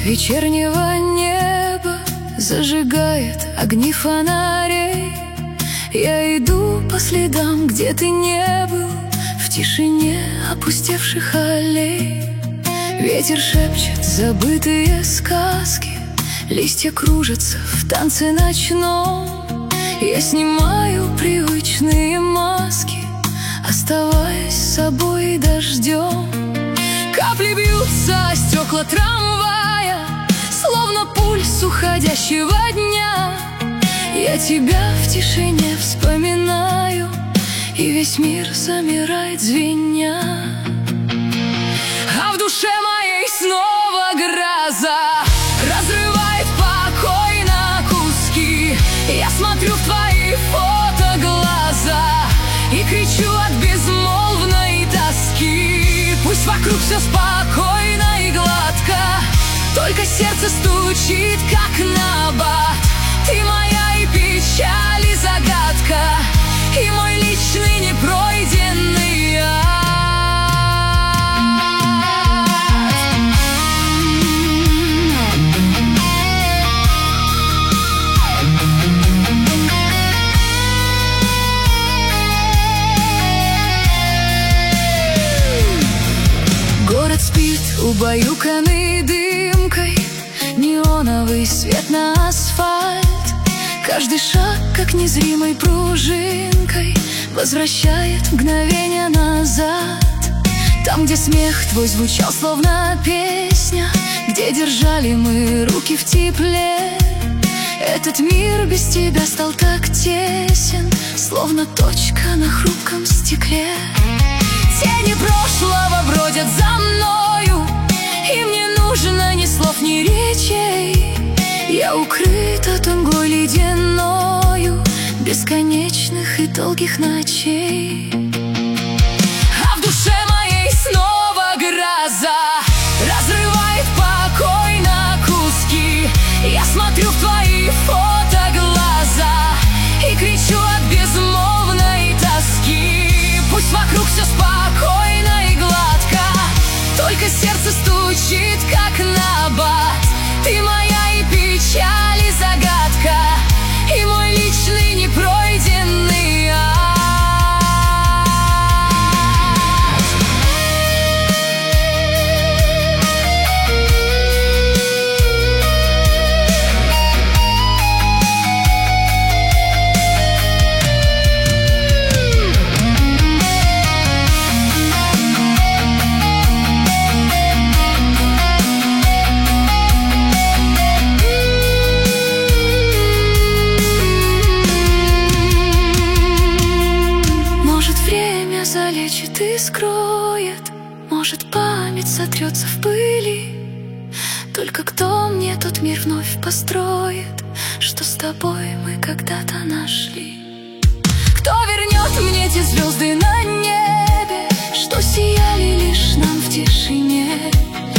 вечернего неба зажигает огни фонарей. Я иду по следам, где ты не был, в тишине опустевших аллей. Ветер шепчет забытые сказки, листья кружатся в танце ночном. Я снимаю привычные маски, оставаясь собой дождем. Капли бьются о стекла трамвая, словно пульс уходящего дня. Я тебя в тишине вспоминаю, и весь мир замирает звеня. А в душе моей снова гроза разрывает покой на куски. Я смотрю в твои фотоглаза и кричу от безмолвной тоски. Пусть вокруг все спокойно и гладко, только сердце стучит, как набат. Ты моя и печаль, и загадка, и мой личный непройденный ад. Город спит, убаюканный дымкой, неоновый свет на асфальт. Каждый шаг, как незримой пружинкой, возвращает мгновение назад. Там, где смех твой звучал словно песня, где держали мы руки в тепле. Этот мир без тебя стал так тесен, словно точка на хрупком стекле. Тени прошлого бродят за мною, им не нужно ни слов, ни речей. Я укрыта тунглой ледяною бесконечных и долгих ночей. А в душе моей снова гроза разрывает покой на куски. Я смотрю в твои фотоглаза и кричу от безмолвной тоски. Пусть вокруг все спокойно и гладко, только сердце стучит, как набат. Ты моя и печаль, и загадка, и мой личный непройденный ад. Залечит и скроет, может, память сотрется в пыли. Только кто мне тот мир вновь построит, что с тобой мы когда-то нашли? Кто вернет мне те звезды на небе, что сияли лишь нам в тишине?